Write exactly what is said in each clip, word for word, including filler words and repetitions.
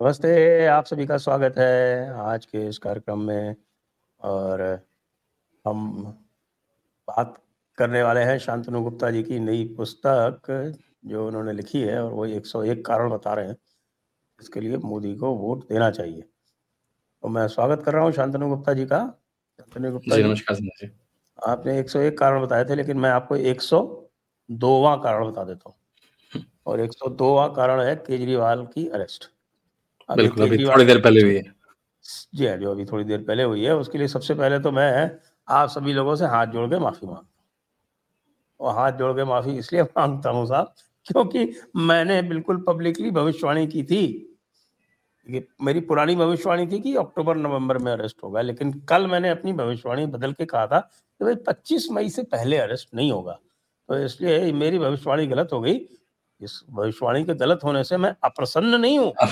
नमस्ते, आप सभी का स्वागत है आज के इस कार्यक्रम में। और हम बात करने वाले हैं शांतनु गुप्ता जी की नई पुस्तक जो उन्होंने लिखी है, और वो एक सौ एक कारण बता रहे हैं इसके लिए मोदी को वोट देना चाहिए। तो मैं स्वागत कर रहा हूँ शांतनु गुप्ता जी का। शांतनु गुप्ता जी जी, नमस्कार संजय जी। आपने एक सौ एक कारण बताए थे, लेकिन मैं आपको एक सौ दो कारण बता देता हूँ। और एक सौ दो कारण है केजरीवाल की अरेस्ट। अभी बिल्कुल, अभी केजरीवाल थोड़ी देर पहले हुई है। जी हाँ, जो अभी थोड़ी देर पहले हुई है, उसके लिए सबसे पहले तो मैं आप सभी लोगों से हाथ जोड़ के माफ़ी मांगता हूँ। और हाथ जोड़ के माफ़ी इसलिए मांगता हूँ साहब, क्योंकि मैंने बिल्कुल पब्लिकली भविष्यवाणी की थी। ये मेरी पुरानी भविष्यवाणी थी कि अक्टूबर-नवंबर में अरेस्ट होगा, लेकिन कल मैंने अपनी भविष्यवाणी बदल के कहा था कि भाई पच्चीस मई से पहले अरेस्ट नहीं होगा। तो इसलिए मेरी भविष्यवाणी गलत हो गई। इस भविष्यवाणी के गलत होने से मैं अप्रसन्न नहीं हूँ।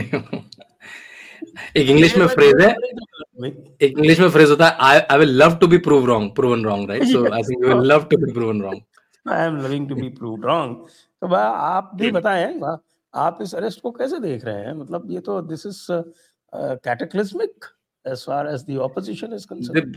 एक इंग्लिश में फ्रेज है, एक इंग्लिश में फ्रेज होता है, I I will love to be prove wrong proven wrong, right? So I think you will love to be proven wrong. I am loving to be proved wrong. तो बा आप भी बताएं, बा, आप इस अरेस्ट को कैसे देख रहे हैं? मतलब ये तो this is cataclysmic as far as the opposition is concerned.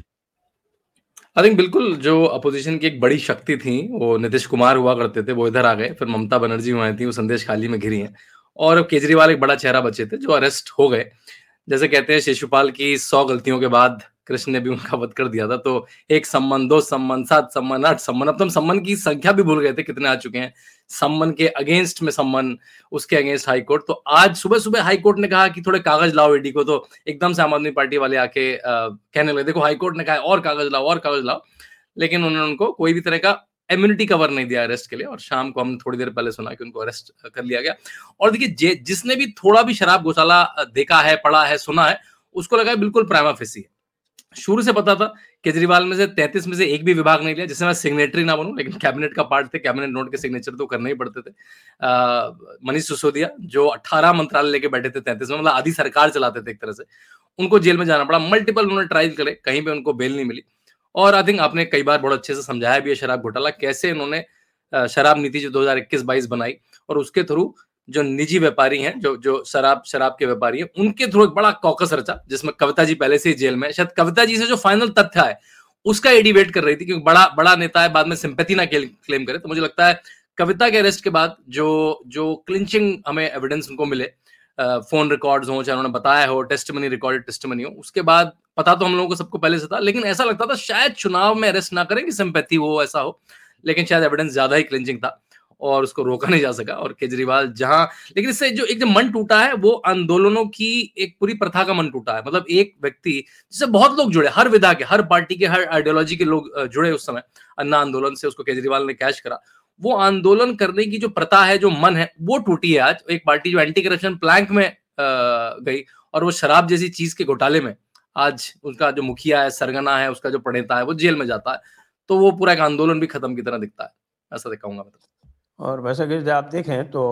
I think बिल्कुल, जो अपोजिशन की एक बड़ी शक्ति थी वो नीतीश कुमार हुआ करते थे, वो इधर आ गए। फिर ममता बनर्जी हुई थी, वो संदेश खाली में घिरी हैं। और केजरीवाल एक बड़ा चेहरा बचे थे जो अरेस्ट हो गए। जैसे कहते हैं शिशुपाल की सौ गलतियों के बाद कृष्ण ने भी उनका वध कर दिया था। तो एक सम्मन, दो सम्मन, सात सम्मन, आठ सम्मन, अब तो हम सम्मन की संख्या भी भूल गए थे कितने आ चुके हैं। सम्मन के अगेंस्ट में सम्मन, उसके अगेंस्ट हाई कोर्ट। तो आज सुबह सुबह हाई कोर्ट ने कहा कि थोड़े कागज लाओ ईडी को। तो एकदम से आम आदमी पार्टी वाले आके आ, कहने लगे देखो हाई कोर्ट ने कहा और कागज लाओ और कागज लाओ। लेकिन उन्होंने उनको कोई भी तरह का इम्यूनिटी कवर नहीं दिया अरेस्ट के लिए। और शाम को हम थोड़ी देर पहले सुना कि उनको अरेस्ट कर लिया गया। और देखिए, जिसने भी थोड़ा भी शराब घोटाला देखा है, पढ़ा है, सुना है, उसको लगा है बिल्कुल प्राइमा फेसी है। शुरू से पता था केजरीवाल में से तैंतीस में से एक भी विभाग नहीं लिया जिससे मैं सिग्नेटरी ना बनूं, लेकिन कैबिनेट का पार्ट थे, कैबिनेट नोट के सिग्नेचर तो करने ही पड़ते थे। मनीष सिसोदिया जो अठारह मंत्रालय लेके बैठे थे तैंतीस में, मतलब आधी सरकार चलाते थे एक तरह से, उनको जेल में जाना पड़ा। मल्टीपल उन्होंने ट्रायल करे, कहीं पे उनको बेल नहीं मिली। और आई थिंक आपने कई बार बहुत अच्छे से समझाया भी है शराब घोटाला कैसे इन्होंने शराब नीति जो दो हज़ार इक्कीस बाईस बनाई, और उसके थ्रू जो निजी व्यापारी हैं, जो जो शराब शराब के व्यापारी हैं, उनके थ्रू एक बड़ा कॉकस रचा, जिसमें कविता जी पहले से ही जेल में। शायद कविता जी से जो फाइनल तथ्य है उसका एडी वेट कर रही थी, क्योंकि बड़ा बड़ा नेता है, बाद में सिंपैथी ना क्लेम करे। तो मुझे लगता है कविता के अरेस्ट के बाद जो जो क्लिंचिंग हमें एविडेंस उनको मिले, फोन रिकॉर्ड्स हो, चाहे उन्होंने बताया हो, टेस्टिमनी, रिकॉर्डेड टेस्टिमनी हो, उसके बाद पता तो हम लोगों को सबको पहले से था, लेकिन ऐसा लगता था शायद चुनाव में अरेस्ट ना करें कि सिंपैथी हो, ऐसा हो। लेकिन शायद एविडेंस ज्यादा ही क्लिंचिंग था और उसको रोका नहीं जा सका। और केजरीवाल जहां, लेकिन इससे जो एक जो मन टूटा है वो आंदोलनों की एक पूरी प्रथा का मन टूटा है। मतलब एक व्यक्ति जिससे बहुत लोग जुड़े, हर विधा के, हर पार्टी के, हर आइडियोलॉजी के लोग जुड़े उस समय अन्ना आंदोलन से, उसको केजरीवाल ने कैच करा। वो आंदोलन करने की जो प्रथा है, जो मन है, वो टूटी है आज। एक पार्टी जो एंटी करप्शन प्लैंक में गई और वो शराब जैसी चीज के घोटाले में आज उसका जो मुखिया है, सरगना है, उसका जो प्रणेता है, वो जेल में जाता है। तो वो पूरा एक आंदोलन भी खत्म की तरह दिखता है, ऐसा दिखाऊंगा मैं तो। और वैसे अगर आप देखें तो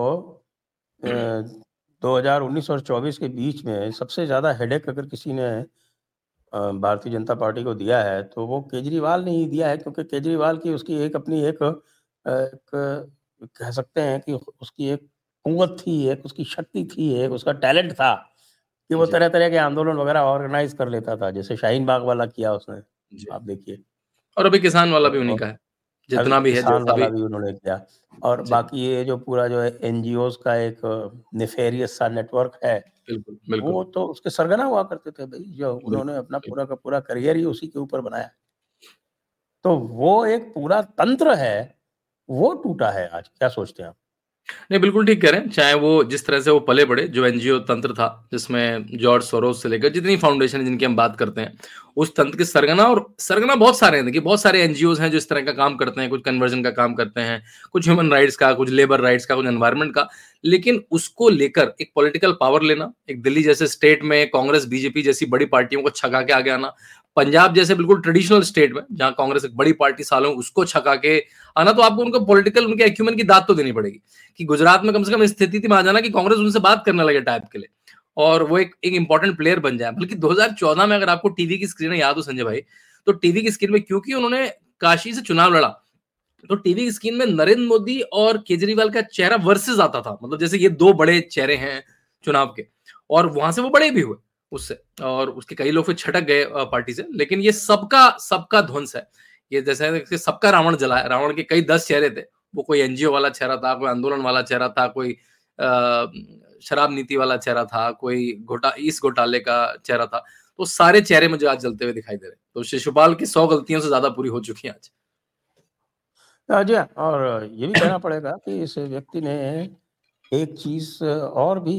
दो हज़ार उन्नीस और चौबीस के बीच में सबसे ज़्यादा हेडेक अगर किसी ने भारतीय जनता पार्टी को दिया है तो वो केजरीवाल ने ही दिया है, क्योंकि केजरीवाल की उसकी एक अपनी एक, एक कह सकते हैं कि उसकी एक कुव्वत थी, एक उसकी शक्ति थी, एक उसका टैलेंट था कि वो तरह तरह के आंदोलन वगैरह ऑर्गेनाइज कर लेता था, जैसे शाहीन बाग वाला किया उसने, आप देखिए। और अभी किसान वाला भी उन्हीं का है, जितना भी है जो किसान वाला अभी भी उन्होंने किया। और बाकी ये जो पूरा जो है एनजीओज का एक नेफेरियस सा नेटवर्क है, बिल्कुल, बिल्कुल। वो तो उसके सरगना हुआ करते थे भाई, जो उन्होंने अपना पूरा का पूरा करियर ही उसी के ऊपर बनाया। तो वो एक पूरा तंत्र है, वो टूटा है आज। क्या सोचते हैं आप? नहीं, बिल्कुल ठीक कह रहे हैं। चाहे वो जिस तरह से वो पले बड़े, जो एनजीओ तंत्र था जिसमें जॉर्ज सोरोस से लेकर जितनी फाउंडेशन है जिनकी हम बात करते हैं, उस तंत्र के सरगना, और सरगना बहुत सारे हैं। देखिए, बहुत सारे एनजीओ हैं जो इस तरह का काम करते हैं, कुछ कन्वर्जन का काम करते हैं, कुछ ह्यूमन राइट्स का, कुछ लेबर राइट्स का, कुछ एनवायरमेंट का। लेकिन उसको लेकर एक पॉलिटिकल पावर लेना, एक दिल्ली जैसे स्टेट में कांग्रेस बीजेपी जैसी बड़ी पार्टियों को छका के आगे आना, पंजाब जैसे बिल्कुल ट्रेडिशनल स्टेट में जहां कांग्रेस एक बड़ी पार्टी सालों, उसको छका के आना, तो आपको उनको पॉलिटिकल, उनके एक्यूमेंट की दाद तो देनी पड़ेगी। कि गुजरात में कम से कम स्थिति थी, वहां जाना कि कांग्रेस उनसे बात करने लगे टाइप के लिए, और वो एक एक इंपॉर्टेंट प्लेयर बन जाए। बल्कि दो हज़ार चौदह में अगर आपको टीवी की स्क्रीन याद हो संजय भाई, तो टीवी की स्क्रीन में क्योंकि उन्होंने काशी से चुनाव लड़ा, तो टीवी की स्क्रीन में नरेंद्र मोदी और केजरीवाल का चेहरा वर्सेस आता था। मतलब जैसे ये दो बड़े चेहरे हैं चुनाव के, और वहां से वो बड़े भी हुए उससे, और उसके कई लोग फिर छटक गए पार्टी से। लेकिन ये सबका सबका ध्वंस है, ये जैसे सबका रावण जला है। रावण के कई दस चेहरे थे, वो कोई एनजीओ वाला चेहरा था, कोई आंदोलन वाला चेहरा था, कोई शराब नीति वाला चेहरा था, कोई घोटा इस घोटाले का चेहरा था। तो सारे चेहरे मुझे आज जलते हुए दिखाई दे रहे। तो शिशुपाल की सौ गलतियों से ज्यादा पूरी हो चुकी हैं आज। जी, और ये भी कहना पड़ेगा कि इस व्यक्ति ने एक चीज और भी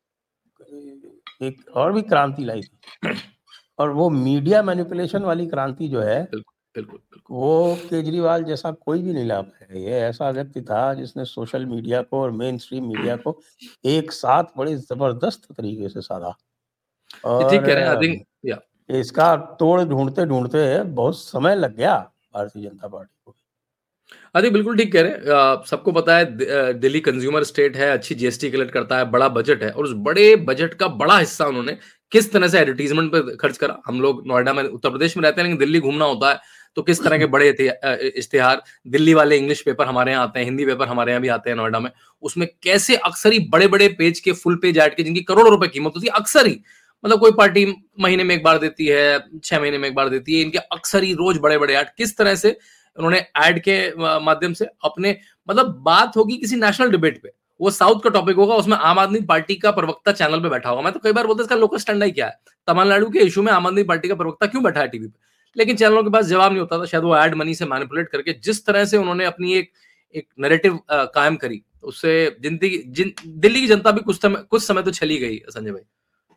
एक और भी क्रांति लाई थी, और वो मीडिया मैनिपुलेशन वाली क्रांति जो है, बिल्कुल बिल्कुल बिल्कुल। वो केजरीवाल जैसा कोई भी नहीं ला पाएगा। ये ऐसा व्यक्ति था जिसने सोशल मीडिया को और मेन स्ट्रीम मीडिया को एक साथ बड़े जबरदस्त तरीके से साधा, ठीक कह रहे हैं। और आई थिंक या इसका तोड़ ढूंढते ढूंढते बहुत समय लग गया भारतीय जनता पार्टी को। अरे बिल्कुल ठीक कह रहे हैं। सबको पता है दिल्ली कंज्यूमर स्टेट है, अच्छी जीएसटी कलेक्ट करता है, बड़ा बजट है, और उस बड़े बजट का बड़ा हिस्सा उन्होंने किस तरह से एडवर्टीजमेंट पे खर्च करा। हम लोग नोएडा में, उत्तर प्रदेश में रहते हैं, लेकिन दिल्ली घूमना होता है तो किस तरह के बड़े इश्तेहार, दिल्ली वाले इंग्लिश पेपर हमारे यहाँ आते हैं, हिंदी पेपर हमारे यहाँ भी आते हैं नोएडा में, उसमें कैसे अक्सर ही बड़े बड़े पेज के फुल पेज ऐड के जिनकी करोड़ों रुपए कीमत होती है, अक्सर ही, मतलब कोई पार्टी महीने में एक बार देती है, छह महीने में एक बार देती है, इनके अक्सर ही रोज बड़े बड़े ऐड, किस तरह से उन्होंने ऐड के माध्यम से अपने, मतलब बात होगी किसी नेशनल डिबेट पे, वो साउथ का टॉपिक होगा, उसमें आम आदमी पार्टी का प्रवक्ता चैनल पे बैठा होगा। मैं तो कई बार बोलता इसका लोकल स्टैंड ही क्या है, तमिलनाडु के इशू में आम आदमी पार्टी का प्रवक्ता क्यों बैठा है टीवी पे, लेकिन चैनलों के पास जवाब नहीं होता था। शायद वो एड मनी से मैनिपुलेट करके जिस तरह से उन्होंने अपनी एक एक नैरेटिव कायम करी, उससे जिंदगी जिन दिल्ली की जनता भी कुछ समय कुछ समय तो चली गई संजय भाई।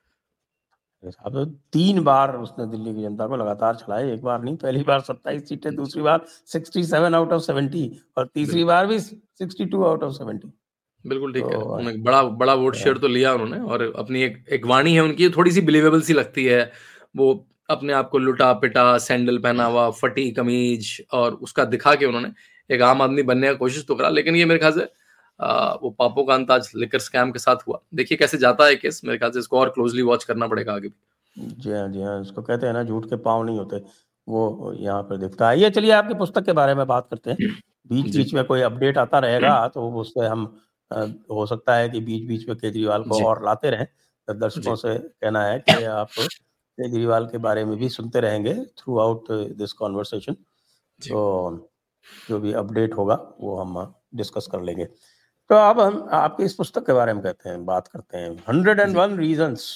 अब तीन बार उसने दिल्ली की जनता को लगातार चलाए, एक बार नहीं, पहली बार सत्ताईस सीटें, दूसरी बार सड़सठ आउट ऑफ सत्तर, और तीसरी बार भी बासठ आउट ऑफ सत्तर। बिल्कुल ठीक है, तो उन्होंने बड़ा बड़ा वोट शेयर तो लिया उन्होंने, और अपनी एक एक वाणी है उनकी, थोड़ी सी बिलीवेबल सी लगती है। वो अपने आप को लुटा पिटा, सैंडल पहना हुआ, फटी कमीज, और उसका दिखा के उन्होंने एक आम आदमी बनने का कोशिश तो करा। लेकिन ये मेरे ख्याल से आ, वो पापों का अंत आज लिकर स्कैम के साथ हुआ। देखिए कैसे जाता है केस, मेरे ख्याल से इसको और क्लोजली वॉच करना पड़ेगा आगे भी। जी हाँ, जी हाँ, इसको कहते हैं ना, झूठ के पाँव नहीं होते, वो यहाँ पर दिखता है। ये चलिए आपकी पुस्तक के बारे में बात करते हैं। बीच जी। बीच में कोई अपडेट आता रहेगा तो उससे हम अ, हो सकता है कि बीच बीच में केजरीवाल को जी। और लाते रहें। तो दर्शकों से कहना है कि आप केजरीवाल के बारे में भी सुनते रहेंगे थ्रू आउट दिस कॉन्वर्सेशन। तो जो भी अपडेट होगा वो हम डिस्कस कर लेंगे। तो अब हम आपकी इस पुस्तक के बारे में कहते हैं, बात करते हैं, hundred and one reasons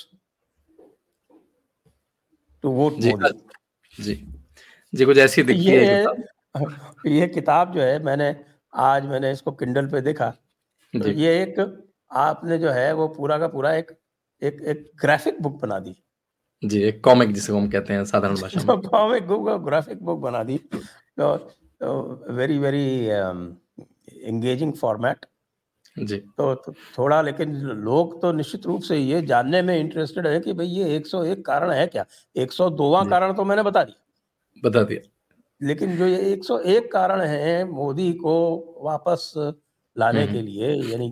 to vote जी मोदी। जी जी कुछ ऐसी दिखती ये है किताब। ये किताब जो है, मैंने आज मैंने इसको किंडल पे देखा, तो ये एक आपने जो है वो पूरा का पूरा एक एक एक ग्राफिक बुक बना दी। जी, एक कॉमिक जिसे हम कहते हैं साधारण भाषा में। कॉमिक बुक, ग्राफिक बुक बना दी। तो वेरी वेरी एंगेजिंग फॉर्मेट। जी। तो, तो थोड़ा, लेकिन लोग तो निश्चित रूप से ये जानने में इंटरेस्टेड है कि भाई ये एक सौ एक कारण है क्या। एक सौ दोवां कारण तो मैंने बता दिया बता दिया लेकिन जो ये एक सौ एक कारण है मोदी को वापस लाने के लिए, यानी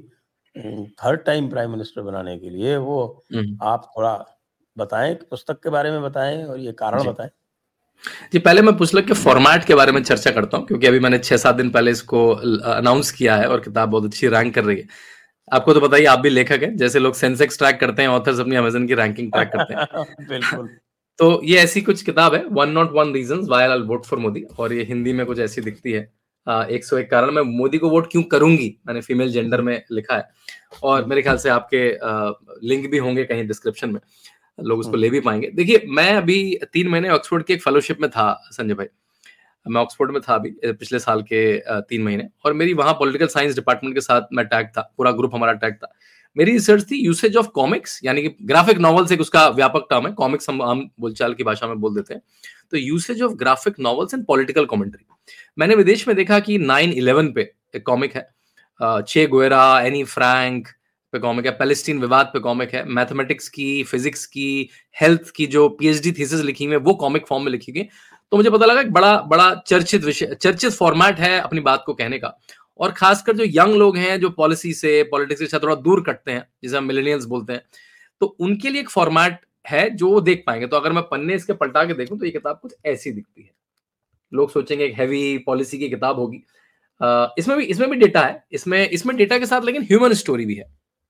कि थर्ड टाइम प्राइम मिनिस्टर बनाने के लिए, वो आप थोड़ा बताएं, पुस्तक के बारे में बताएं और ये कारण जी। बताएं। जी, पहले मैं पुस्तक के फॉर्मेट के बारे में चर्चा करता हूं, क्योंकि अभी मैंने छह सात दिन पहले इसको अनाउंस किया है और किताब बहुत अच्छी रैंक कर रही है। आपको तो बताइए, आप भी लेखक हैं, जैसे लोग सेंसेक्स ट्रैक करते हैं, ऑथर्स अपनी अमेज़न की रैंकिंग ट्रैक करते हैं। बिल्कुल। तो ये ऐसी कुछ किताब है, one not one reasons why I will vote for Modi, और ये हिंदी में कुछ ऐसी दिखती है, एक सौ एक कारण मैं मोदी को वोट क्यों करूंगी, मैंने फीमेल जेंडर में लिखा है। और मेरे ख्याल से आपके लिंक भी होंगे कहीं डिस्क्रिप्शन में, लोग उसको ले भी पाएंगे। देखिए, मैं अभी तीन महीने ऑक्सफोर्ड की एक फेलोशिप में था संजय भाई, मैं ऑक्सफोर्ड में था अभी पिछले साल के तीन महीने, और मेरी वहां पॉलिटिकल साइंस डिपार्टमेंट के साथ मैं टैग था, पूरा ग्रुप हमारा टैग था। मेरी रिसर्च थी यूसेज ऑफ कॉमिक्स, यानी कि ग्राफिक नॉवेल्स एक उसका व्यापक टर्म है, कॉमिक्स हम आम बोलचाल की भाषा में बोल देते हैं। तो usage of graphic novels and political commentary, मैंने विदेश में देखा कि नाइन इलेवन पे एक कॉमिक है, चे गुएरा, एनी फ्रैंक पे कॉमिक है, पैलेस्टीन विवाद पे कॉमिक है, मैथमेटिक्स की, फिजिक्स की, हेल्थ की जो पीएचडी थीसिस लिखी हुई है वो कॉमिक फॉर्म में लिखी गई। तो मुझे पता लगा कि बड़ा बड़ा चर्चित विषय, चर्चित फॉर्मेट है अपनी बात को कहने का, और खासकर जो यंग लोग हैं जो पॉलिसी से, पॉलिटिक्स से थोड़ा दूर कटते हैं, जिसे हम मिलेनियल्स बोलते हैं, तो उनके लिए एक फॉर्मेट है जो वो देख पाएंगे। तो अगर मैं पन्ने इसके पलटा के देखूं तो ये किताब कुछ ऐसी दिखती है। लोग सोचेंगे एक हैवी पॉलिसी की किताब होगी, इसमें भी इसमें भी डेटा है, इसमें इसमें डेटा के साथ लेकिन ह्यूमन स्टोरी भी है।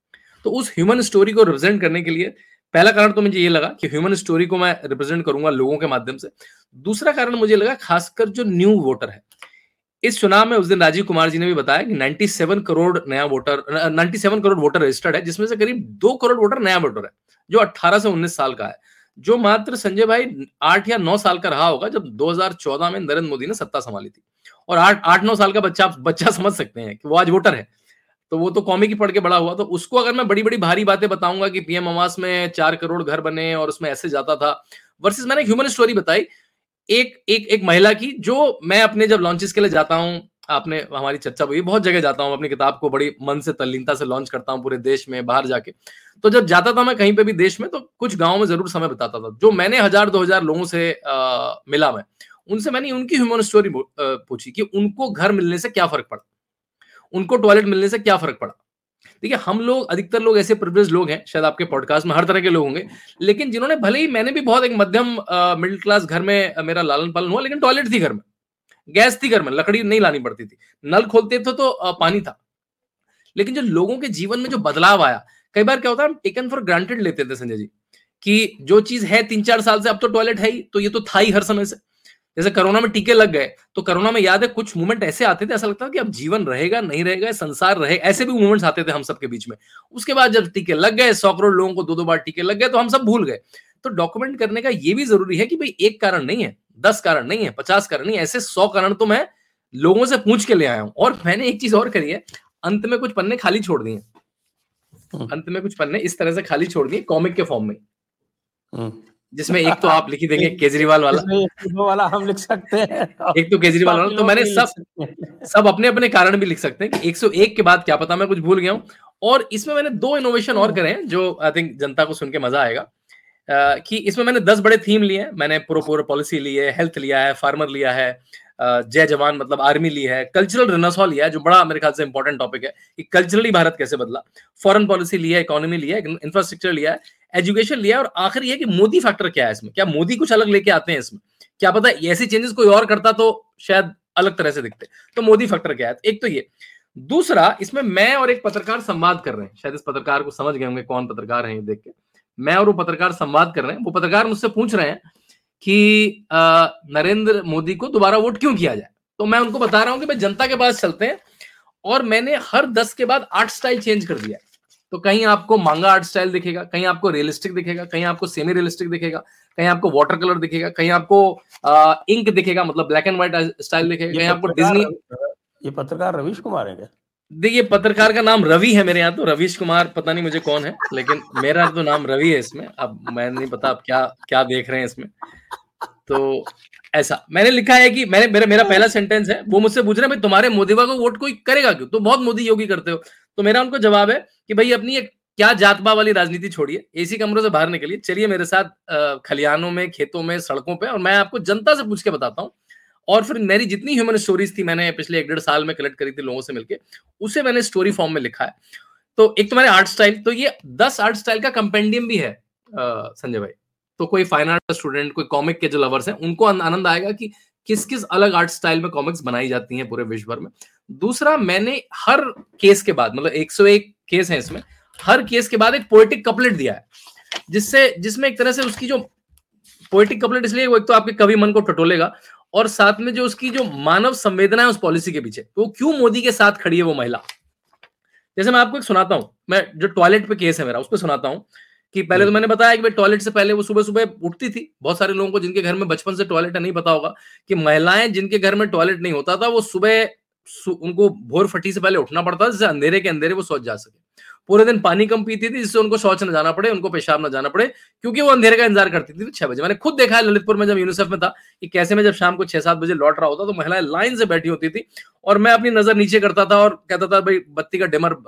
तो उस ह्यूमन स्टोरी को रिप्रेजेंट करने के लिए पहला कारण तो मुझे ये लगा कि ह्यूमन स्टोरी को मैं रिप्रेजेंट करूंगा लोगों के माध्यम से। दूसरा कारण मुझे लगा खासकर जो न्यू वोटर है, इस चुनाव में उस दिन राजीव कुमार जी ने भी बताया कि सत्तानवे करोड़ नया वोटर सत्तानवे करोड़ वोटर रजिस्टर्ड है, जिसमें से करीब दो करोड़ वोटर नया वोटर है जो अठारह से उन्नीस साल का है, जो मात्र संजय भाई आठ या नौ साल का रहा होगा जब दो हज़ार चौदह में नरेंद्र मोदी ने सत्ता संभाली थी। और आठ आठ नौ साल का बच्चा बच्चा समझ सकते हैं कि वो आज वोटर है, तो वो तो कॉमिक ही पढ़ के बड़ा हुआ। तो उसको अगर मैं बड़ी बड़ी भारी बातें बताऊंगा कि पीएम आवास में चार करोड़ घर बने और उसमें ऐसे जाता था, वर्सेस मैंने ह्यूमन स्टोरी बताई एक एक एक महिला की, जो मैं अपने जब लॉन्चेस के लिए जाता हूं, आपने हमारी चर्चा हुई, बहुत जगह जाता हूं, अपनी किताब को बड़ी मन से तल्लीनता से लॉन्च करता हूं पूरे देश में बाहर जाके। तो जब जाता था मैं कहीं पे भी देश में, तो कुछ गांवों में जरूर समय बिताता था। जो मैंने हजार दो हजार लोगों से आ, मिला, मैं उनसे मैंने उनकी ह्यूमन स्टोरी पूछी कि उनको घर मिलने से क्या फर्क पड़ा, उनको टॉयलेट मिलने से क्या फर्क पड़ा। देखिए, हम लोग अधिकतर लोग ऐसे प्रिविलेज लोग हैं, शायद आपके पॉडकास्ट में हर तरह के लोग होंगे, लेकिन जिन्होंने, भले ही मैंने भी बहुत एक मध्यम मिडिल क्लास घर में मेरा लालन पालन हुआ, लेकिन टॉयलेट थी घर में, गैस थी घर में, लकड़ी नहीं लानी पड़ती थी, नल खोलते थे तो पानी था। लेकिन जो लोगों के जीवन में जो बदलाव आया, कई बार क्या होता है, हम टेकन फॉर ग्रांटेड लेते थे संजय जी, कि जो चीज है तीन चार साल से, अब तो टॉयलेट है ही, तो ये तो था ही हर समय से। जैसे कोरोना में टीके लग गए, तो कोरोना में याद है कुछ मोमेंट ऐसे आते थे, ऐसा लगता था कि अब जीवन रहेगा नहीं रहेगा, संसार रहे, ऐसे भी मोमेंट्स आते थे हम सबके बीच में। उसके बाद जब टीके लग गए, सौ करोड़ लोगों को दो दो बार टीके लग गए, तो हम सब भूल गए। तो डॉक्यूमेंट करने का ये भी जरूरी है कि भाई एक कारण नहीं है, दस कारण नहीं है, पचास कारण नहीं, ऐसे सौ कारण तो मैं लोगों से पूछ के ले आया हूं। और मैंने एक चीज और करी है, अंत में कुछ पन्ने खाली छोड़ दिए, अंत में कुछ पन्ने इस तरह से खाली छोड़ दिए कॉमिक के फॉर्म में, जिसमें एक तो आप लिख ही देंगे केजरीवाल वाला, दो वाला हम लिख सकते हैं, एक तो केजरीवाल वाला, तो मैंने सब सब अपने अपने कारण भी लिख सकते हैं कि एक सौ एक के बाद क्या पता मैं कुछ भूल गया हूं। और इसमें मैंने दो इनोवेशन और करे हैं जो आई थिंक जनता को सुन के मजा आएगा, uh, कि इसमें मैंने दस बड़े थीम लिए हैं। मैंने प्रो पोर पॉलिसी ली है, हेल्थ लिया है, फार्मर लिया है, जय जवान मतलब आर्मी ली है, कल्चरल रेनेसां लिया है, जो बड़ा मेरे ख्याल से इंपॉर्टेंट टॉपिक है कि कल्चरली भारत कैसे बदला, फॉरेन पॉलिसी लिया है, इकोनॉमी लिया है, इंफ्रास्ट्रक्चर लिया है, एजुकेशन लिया है, और आखिर ये कि मोदी फैक्टर क्या है इसमें, क्या मोदी कुछ अलग लेके आते हैं इसमें, क्या पता ऐसी चेंजेस कोई और करता तो शायद अलग तरह से दिखते, तो मोदी फैक्टर क्या है, एक तो ये। दूसरा, इसमें मैं और एक पत्रकार संवाद कर रहे हैं, शायद इस पत्रकार को समझ गए होंगे कौन पत्रकार है ये देख के, मैं और वो पत्रकार संवाद कर रहे हैं। वो पत्रकार मुझसे पूछ रहे हैं कि नरेंद्र मोदी को दोबारा वोट क्यों किया जाए, तो मैं उनको बता रहा हूं कि भाई जनता के पास चलते हैं, और मैंने हर दस के बाद आर्ट स्टाइल चेंज कर दिया है। तो कहीं आपको मांगा आर्ट स्टाइल दिखेगा, कहीं आपको रियलिस्टिक दिखेगा, कहीं आपको सेमी रियलिस्टिक दिखेगा, कहीं आपको वाटर कलर दिखेगा, कहीं आपको आ, इंक दिखेगा, मतलब ब्लैक एंड व्हाइट स्टाइल दिखेगा, कहीं आपको डिज्नी। ये पत्रकार रवीश कुमार है क्या? देखिए, पत्रकार का नाम रवि है मेरे यहाँ, तो रवीश कुमार पता नहीं मुझे कौन है, लेकिन मेरा तो नाम रवि है इसमें। अब मैं नहीं पता आप क्या क्या देख रहे हैं इसमें। तो ऐसा मैंने लिखा है कि मैंने मेरा मेरा पहला सेंटेंस है, वो मुझसे पूछ रहे हैं भाई तुम्हारे मोदीवा को वोट कोई करेगा क्यों, तो बहुत मोदी योगी करते हो। तो मेरा उनको जवाब है कि भाई अपनी एक क्या जातबा वाली राजनीति छोड़िए, एसी कमरों से बाहर निकलिए, चलिए मेरे साथ खलियानों में, खेतों में, सड़कों पे, और मैं आपको जनता से पूछ के बताता हूँ। और फिर मेरी जितनी ह्यूमन स्टोरीज थी, मैंने पिछले एक डेढ़ साल में कलेक्ट करी थी लोगों से मिलकर, उसे मैंने स्टोरी फॉर्म में लिखा है। तो एक तो मैंने आर्ट स्टाइल, तो ये दस आर्ट स्टाइल का कंपेंडियम भी है संजय भाई। तो कोई फाइन आर्ट स्टूडेंट, कोई कॉमिक के जो लवर्स हैं, उनको आनंद आएगा कि किस किस अलग आर्ट स्टाइल में कॉमिक्स बनाई जाती हैं पूरे विश्व भर में। दूसरा, मैंने हर केस के बाद, मतलब एक सौ एक केस है इसमें, हर केस के बाद एक पोएटिक कपलेट दिया है, जिससे जिसमें एक तरह से उसकी जो पोएटिक कपलेट, इसलिए वो एक तो आपके कवि मन को टटोलेगा, और साथ में जो उसकी जो मानव संवेदना है उस पॉलिसी के पीछे, तो क्यों मोदी के साथ खड़ी है वो महिला। जैसे मैं आपको एक सुनाता हूं, मैं जो टॉयलेट पे केस है मेरा, उस पर सुनाता हूं कि पहले तो मैंने बताया कि भाई टॉयलेट से पहले वो सुबह सुबह उठती थी। बहुत सारे लोगों को जिनके घर में बचपन से टॉयलेट नहीं पता होगा कि महिलाएं जिनके घर में टॉयलेट नहीं होता था, वो सुबह उनको भोर फटी से पहले उठना पड़ता था, जिससे अंधेरे के अंधेरे वो शौच जा सके। पूरे दिन पानी कम पीती थी, जिससे उनको शौच न जाना पड़े, उनको पेशाब न जाना पड़े, क्योंकि वो अंधेरे का इंतजार करती थी छह बजे। मैंने खुद देखा है ललितपुर में, जब यूनिसेफ में था, कि कैसे में जब शाम को छह सात बजे लौट रहा होता तो महिलाएं लाइन से बैठी होती थी, और मैं अपनी नजर नीचे करता था और कहता था भाई बत्ती का डिमर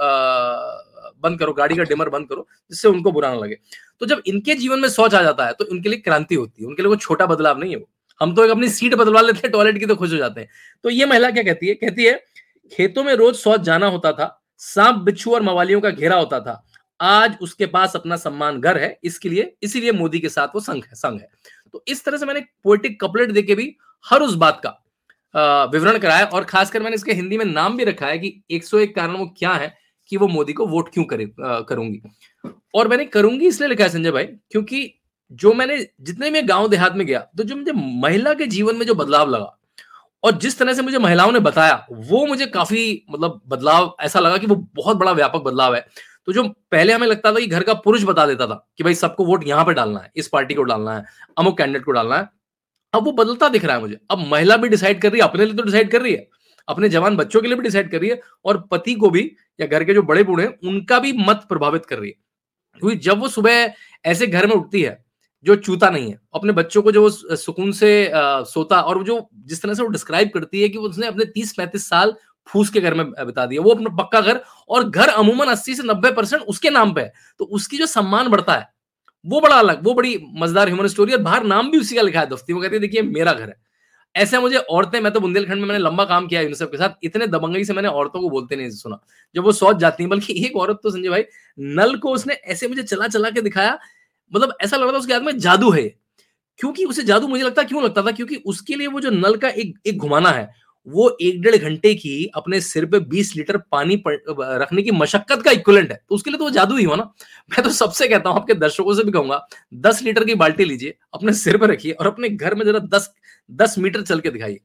बंद करो, गाड़ी का डिमर बंद करो, जिससे उनको बुरा ना लगे। तो जब इनके जीवन में शौच आ जाता है तो इनके लिए क्रांति होती है, उनके लिए वो छोटा बदलाव नहीं है। वो हम तो एक अपनी सीट बदलवा लेते हैं टॉयलेट की तो खुश हो जाते हैं। तो ये महिला क्या कहती है, कहती है खेतों में रोज शौच जाना होता था, सांप बिच्छू और मवालियों का घेरा होता था, आज उसके पास अपना सम्मान घर है, इसके लिए इसीलिए मोदी के साथ वो संग है संग है तो इस तरह से मैंने पोएटिक कपलेट देके भी हर उस बात का विवरण कराया, और खासकर मैंने इसके हिंदी में नाम भी रखा है कि एक सौ एक कारण वो क्या है कि वो मोदी को वोट क्यों करे आ, करूंगी। और मैंने करूंगी इसलिए लिखा है संजय भाई, क्योंकि जो मैंने जितने में गांव देहात में गया तो जो मुझे महिला के जीवन में जो बदलाव लगा और जिस तरह से मुझे महिलाओं ने बताया, वो मुझे काफी मतलब बदलाव ऐसा लगा कि वो बहुत बड़ा व्यापक बदलाव है। तो जो पहले हमें लगता था कि घर का पुरुष बता देता था कि भाई सबको वोट यहां पे डालना है, इस पार्टी को डालना है, अमुक कैंडिडेट को डालना है, अब वो बदलता दिख रहा है मुझे। अब महिला भी डिसाइड कर रही है, अपने लिए तो डिसाइड कर रही है, अपने जवान बच्चों के लिए भी डिसाइड कर रही है, और पति को भी या घर के जो बड़े बूढ़े हैं उनका भी मत प्रभावित कर रही है। क्योंकि जब वो सुबह ऐसे घर में उठती है जो चूता नहीं है, अपने बच्चों को जो वो सुकून से आ, सोता, और जो जिस तरह से वो डिस्क्राइब करती है कि उसने अपने तीस पैंतीस साल फूस के घर में बिता दिया, वो अपना पक्का घर, और घर अमूमन अस्सी से नब्बे परसेंट उसके नाम पे है, तो उसकी जो सम्मान बढ़ता है वो बड़ा अलग, वो बड़ी मजेदार ह्यूमन स्टोरी है। बाहर नाम भी उसी का लिखा है दफ्ती, वो कहती है देखिए मेरा घर है। ऐसे मुझे औरतें, मैं तो बुंदेलखंड में मैंने लंबा काम किया यूनिसेफ के साथ, इतने दबंगई से मैंने औरतों को बोलते नहीं सुना जब वो शौच जाती हैं। बल्कि एक औरत तो संजय भाई, नल को उसने ऐसे मुझे चला चला के दिखाया, मतलब ऐसा लग रहा था उसके हाथ में जादू है। क्योंकि उसे जादू मुझे लगता क्यों लगता था, क्योंकि उसके लिए वो जो नल का एक एक घुमाना है, वो एक डेढ़ घंटे की अपने सिर पे बीस लीटर पानी रखने की मशक्कत का इक्विवेलेंट है, तो उसके लिए तो वो जादू ही हुआ ना। मैं तो सबसे कहता हूं, आपके दर्शकों से भी कहूंगा, दस लीटर की बाल्टी लीजिए, अपने सिर पर रखिए और अपने घर में जरा दस दस मीटर चल के दिखाइए।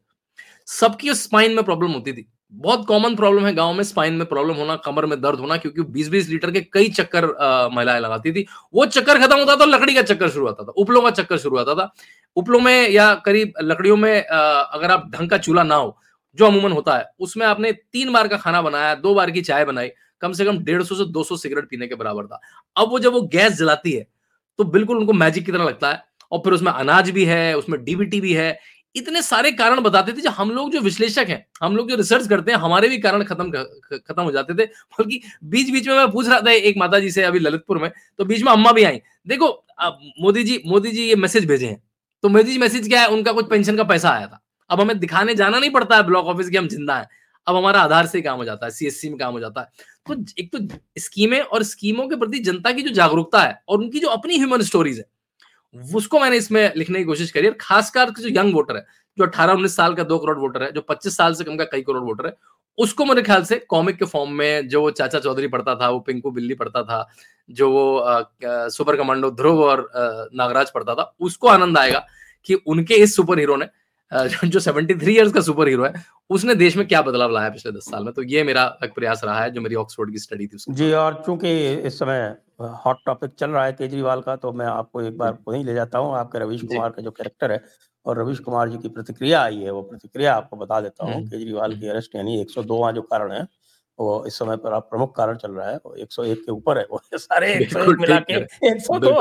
सबकी स्पाइन में प्रॉब्लम होती थी, बहुत कॉमन प्रॉब्लम है गांव में, स्पाइन में प्रॉब्लम होना, कमर में दर्द होना, क्योंकि बीस बीस लीटर के कई चक्कर महिलाएं लगाती थी। वो चक्कर खत्म होता था, लकड़ी का चक्कर शुरू होता था, उपलों का चक्कर शुरू होता था। उपलों में या करीब लकड़ियों में अगर आप ढंग का चूल्हा ना हो, जो अमूमन होता है, उसमें आपने तीन बार का खाना बनाया, दो बार की चाय बनाई, कम से कम डेढ़ सौ से दो सौ सिगरेट पीने के बराबर था। अब वो जब वो गैस जलाती है तो बिल्कुल उनको मैजिक की तरह लगता है, और फिर उसमें अनाज भी है, उसमें डीबीटी भी है, इतने सारे कारण बताते थे। जो हम लोग जो विश्लेषक हैं, हम लोग जो रिसर्च करते हैं, हमारे भी कारण खत्म खत्म हो जाते थे। बल्कि बीच बीच में मैं पूछ रहा था एक माता जी से अभी ललितपुर में, तो बीच में अम्मा भी आई, देखो मोदी जी मोदी जी ये मैसेज भेजे हैं, तो मोदी जी मैसेज क्या है, उनका कुछ पेंशन का पैसा आया था, अब हमें दिखाने जाना नहीं पड़ता है ब्लॉक ऑफिस की हम जिंदा हैं, अब हमारा आधार से काम हो जाता है, सीएससी में काम हो जाता है। तो एक तो स्कीमें और स्कीमों के प्रति जनता की जो जागरूकता है और उनकी जो अपनी ह्यूमन स्टोरीज है, उसको मैंने इसमें लिखने की कोशिश करी है। खासकर जो यंग वोटर है, जो अठारह उन्नीस साल का दो करोड़ वोटर है, जो पच्चीस साल से कम का कई करोड़ वोटर है, उसको मेरे ख्याल से कॉमिक के फॉर्म में जो वो चाचा चौधरी पढ़ता था, वो पिंकू बिल्ली पढ़ता था, जो वो सुपर कमांडो ध्रुव और नागराज पढ़ता था, उसको आनंद आएगा कि उनके इस सुपर हीरो ने, जो सेवेंटी थ्री इयर्स का सुपर हीरो है, उसने देश में क्या बदलाव लाया पिछले दस साल में। तो ये मेरा एक प्रयास रहा है, जो मेरी ऑक्सफोर्ड की स्टडी थी उसकी। जी, और चूंकि इस समय हॉट टॉपिक चल रहा है केजरीवाल का, तो मैं आपको एक बार वहीं ले जाता हूं, आपके रवीश कुमार का जो कैरेक्टर है और रवीश कुमार जी की प्रतिक्रिया आई है, वो प्रतिक्रिया आपको बता देता हूं। केजरीवाल की अरेस्ट यानी एक सौ दो जो कारण है, वो इस समय पर आप प्रमुख कारण चल रहा है, वो एक सौ एक के ऊपर है, वो सारे एक सौ एक मिला के एक सौ दो।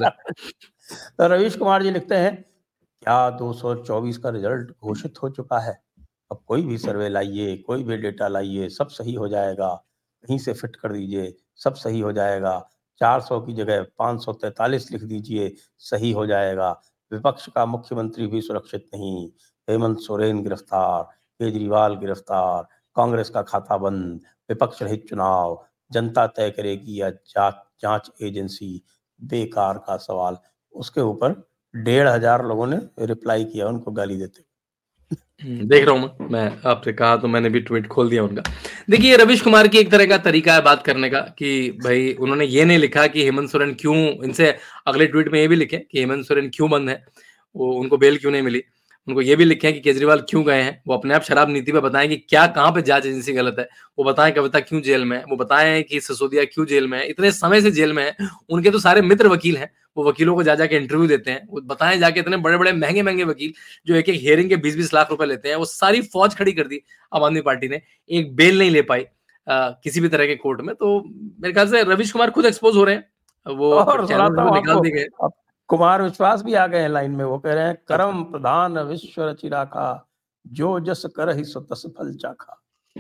तो रवीश कुमार जी लिखते हैं, क्या दो सौ चौबीस का रिजल्ट घोषित हो चुका है? अब कोई भी सर्वे लाइए, कोई भी डेटा लाइए, सब सही हो जाएगा, कहीं से फिट कर दीजिए, सब सही हो जाएगा। चार सौ की जगह पाँच सौ तैंतालीस लिख दीजिए, सही हो जाएगा। विपक्ष का मुख्यमंत्री भी सुरक्षित नहीं, हेमंत सोरेन गिरफ्तार, केजरीवाल गिरफ्तार, कांग्रेस का खाता बंद, विपक्ष रहित चुनाव, जनता तय करेगी या जांच एजेंसी, बेकार का सवाल। उसके ऊपर डेढ़ हजार लोगों ने रिप्लाई किया उनको गाली देते। देख रहा हूं मैं मैं आपसे कहा तो मैंने भी ट्वीट खोल दिया उनका। देखिए, रवीश कुमार की एक तरह का तरीका है बात करने का कि भाई उन्होंने ये नहीं लिखा कि हेमंत सोरेन क्यों, इनसे अगले ट्वीट में ये भी लिखे कि हेमंत सोरेन क्यों बंद है, वो उनको बेल क्यों नहीं मिली। उनको ये भी लिखे कि केजरीवाल क्यों गए हैं, वो अपने आप शराब नीति पे बताएं कि क्या कहाँ पे जांच एजेंसी गलत है, वो बताएं कविता क्यों जेल में है, वो बताएं कि सिसोदिया क्यों जेल में है, इतने समय से जेल में है, उनके तो सारे मित्र वकील हैं, वो वकीलों को जा जाके इंटरव्यू देते हैं, वो बताएं जाके, इतने बड़े बड़े महंगे महंगे वकील जो एक एक हियरिंग के बीस बीस लाख रुपए लेते हैं, वो सारी फौज खड़ी कर दी आम आदमी पार्टी ने, एक बेल नहीं ले पाई आ, किसी भी तरह के कोर्ट में। तो मेरे ख्याल से रवीश कुमार खुद एक्सपोज हो रहे हैं, वो और चैनल निकाल दिए गए। कुमार विश्वास भी आ गए हैं लाइन में, वो कह रहे हैं, करम प्रधान विश्व रचि राखा, जो जस कर ही सो तस फल चाखा।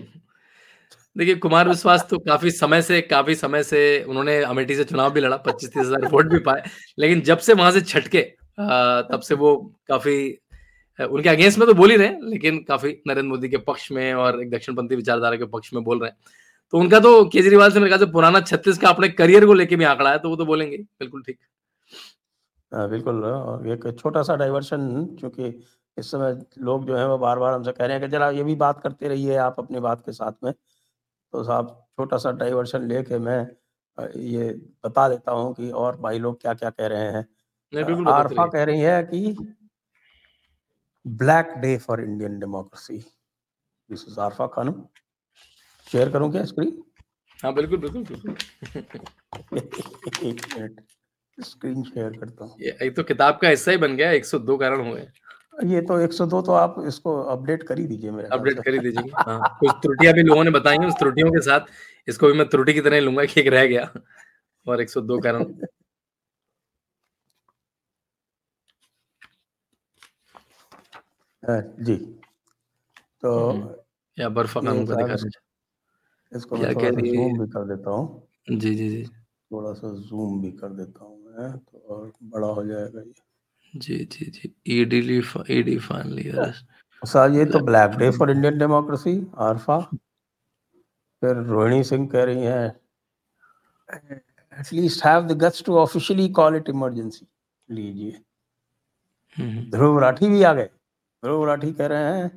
देखिए, कुमार विश्वास तो काफी समय से काफी समय से उन्होंने अमेठी से चुनाव भी लड़ा, पच्चीस तीस हजार वोट भी पाए, लेकिन जब से वहां से छटके तब से वो काफी उनके अगेंस्ट में तो बोल ही रहे हैं, लेकिन काफी नरेंद्र मोदी के पक्ष में और एक दक्षिणपंथी विचारधारा के पक्ष में बोल रहे हैं। तो उनका तो केजरीवाल से मेरे ख्याल से पुराना छत्तीस का अपने करियर को लेके भी आंकड़ा है, तो वो तो बोलेंगे बिल्कुल ठीक। बिल्कुल। एक छोटा सा डाइवर्शन, क्योंकि इस समय लोग जो है वो बार बार हमसे कह रहे हैं कि जरा ये भी बात करते रहिए आप अपनी बात के साथ में, तो साहब छोटा सा डाइवर्शन लेके मैं ये बता देता हूँ कि और भाई लोग क्या क्या कह रहे हैं। आरफा कह रही है कि black day for Indian democracy. This is Arfa Khanam. Share करूं क्या स्क्रीन? हाँ बिल्कुल बिल्कुल बिल्कुल। एक मिनट स्क्रीन शेयर करता हूँ। ये तो किताब का हिस्सा ही बन गया, एक सौ दो कारण हुए। ये तो एक सौ दो तो आप इसको अपडेट कर ही दीजिए मेरे अपडेट कर ही दीजिए। हाँ, कुछ त्रुटियां भी लोगों ने बताई हैं, उस त्रुटियों के साथ इसको भी मैं त्रुटि की तरह लूंगा कि एक रह गया और एक सौ दो कारण। जी तो या बर्फा खानों का दिखा रहे हैं, इसको मैं थोड़ा सा जूम भी कर देता हूँ। जी जी जी थोड़ा सा जूम भी कर देता हूँ मैं तो और बड़ा हो जाएगा ये। जी जी जी ईडी ईडी फाइनली सर ये तो black day for Indian democracy Arfa. फिर रोहिणी सिंह कह रही हैं at least have the guts to officially call it emergency. लीजिए ध्रुव राठी भी आ गए। ध्रुव राठी कह रहे हैं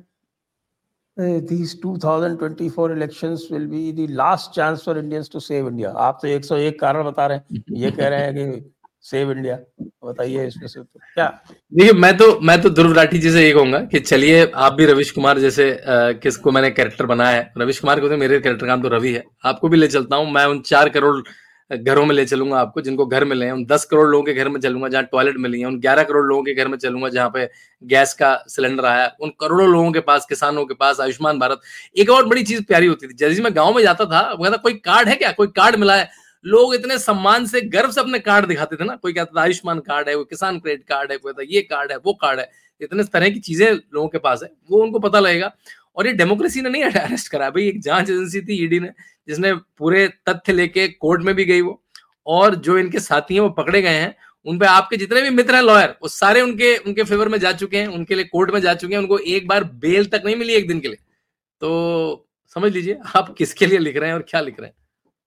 these twenty twenty-four elections will be the last chance for Indians to save India। आप तो एक सौ एक कारण बता रहे हैं, ये कह रहे हैं कि सेव इंडिया। बताइए इसमें से तो क्या? देखिए मैं तो मैं तो ध्रुव राठी जी से ये कहूंगा कि चलिए आप भी रविश कुमार जैसे आ, किसको मैंने कैरेक्टर बनाया है, रविश कुमार को तो मेरे कैरेक्टर का नाम तो रवि है, आपको भी ले चलता हूं मैं उन चार करोड़ घरों में ले चलूंगा आपको जिनको घर मिले हैं, उन दस करोड़ लोगों के घर में चलूंगा जहां टॉयलेट मिली है, उन ग्यारह करोड़ लोगों के घर में चलूंगा जहां पे गैस का सिलेंडर आया, उन करोड़ों लोगों के पास, किसानों के पास आयुष्मान भारत। एक और बड़ी चीज प्यारी होती थी, जैसे मैं गाँव में जाता था वो कहता कोई कार्ड है क्या, कोई कार्ड मिला है, लोग इतने सम्मान से गर्व से अपने कार्ड दिखाते थे ना, कोई कहता था आयुष्मान कार्ड है, कोई किसान क्रेडिट कार्ड है, कोई कहता ये कार्ड है वो कार्ड है, इतने तरह की चीजें लोगों के पास है, वो उनको पता लगेगा। और ये डेमोक्रेसी ने नहीं अरेस्ट करा भाई, एक जांच एजेंसी थी ईडी ने जिसने पूरे तथ्य लेके कोर्ट में भी गई वो, और जो इनके साथी हैं वो पकड़े गए हैं, उनपे आपके जितने भी मित्र हैं लॉयर वो सारे उनके उनके फेवर में जा चुके हैं, उनके लिए कोर्ट में जा चुके हैं, उनको एक बार बेल तक नहीं मिली एक दिन के लिए। तो समझ लीजिए आप किसके लिए लिख रहे हैं और क्या लिख रहे हैं।